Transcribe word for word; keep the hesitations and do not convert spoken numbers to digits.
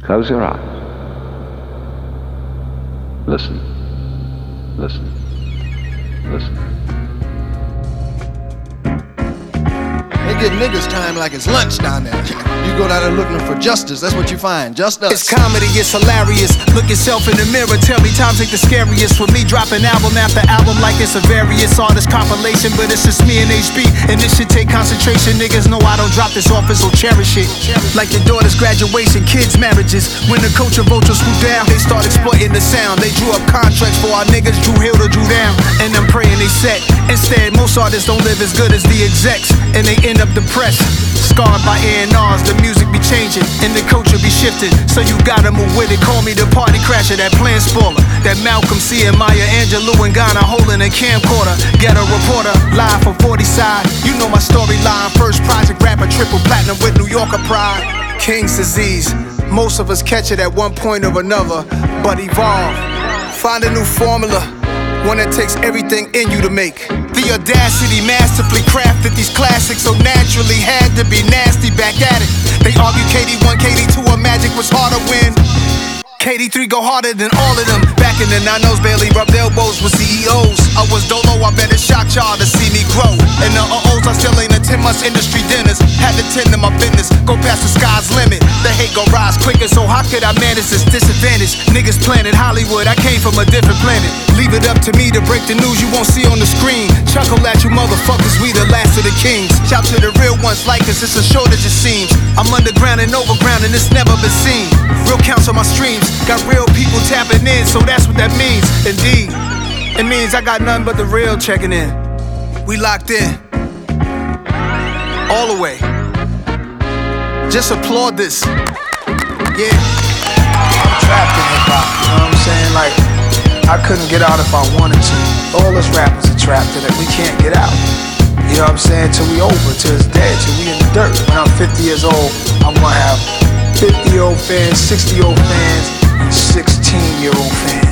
Close your eyes. Listen. Listen. Listen. They get niggas time like it's lunch down there. You go down there looking for justice, that's what you find, just us. It's comedy, it's hilarious. Look yourself in the mirror, tell me times ain't the scariest. For me, dropping album after album like it's a various artist compilation. But it's just me and H B, and this shit take concentration. Niggas know I don't drop this office, so cherish it. Like your daughter's graduation, kids' marriages. When the culture vultures swoop down, they start exploiting the sound. They drew up contracts for our niggas, Drew Hill to Drew down. And I'm praying they set. Instead, most artists don't live as good as the execs, and they end up depressed. Scarred by A and R's, the music be changing and the culture be shifting. So you gotta move with it. Call me the party crasher, that plan spoiler, that Malcolm C and Maya Angelou and Ghana holding a camcorder. Get a reporter live from forty side. You know my storyline. First project rapper, triple platinum with New Yorker pride. King's disease. Most of us catch it at one point or another, but evolve. Find a new formula, one that takes everything in you to make. The audacity masterfully crafted these classics, so naturally had to be nasty back at it. They argue K D one, K D two, or Magic was harder when K D three go harder than all of them. Back in the nineties, barely rubbed elbows with C E Os. I was dolo, I bet it shocked y'all to see me grow. And the uh-ohs, I still ain't attend much industry dinners. Had to tend to my business, go past the sky's limit. The hate gon' rise quicker, so how could I manage this disadvantage? Niggas planted Hollywood, I came from a different planet. Leave it up to me to break the news you won't see on the screen. Chuckle at you motherfuckers, we the last of the kings. Shout to the real ones like us, it's a shortage it seems. I'm underground and overground and it's never been seen. Real counts on my streams, got real people tapping in, so that's what that means. Indeed, it means I got nothing but the real checking in. We locked in, all the way. Just applaud this. Yeah. I'm trapped in hip hop, you know what I'm saying? Like, I couldn't get out if I wanted to. All us rappers are trapped in it, we can't get out. You know what I'm saying? Till we over, till it's dead, till we in the dirt. When I'm fifty years old, I'm gonna have fifty-year-old fans, sixty-year-old fans, and sixteen-year-old fans.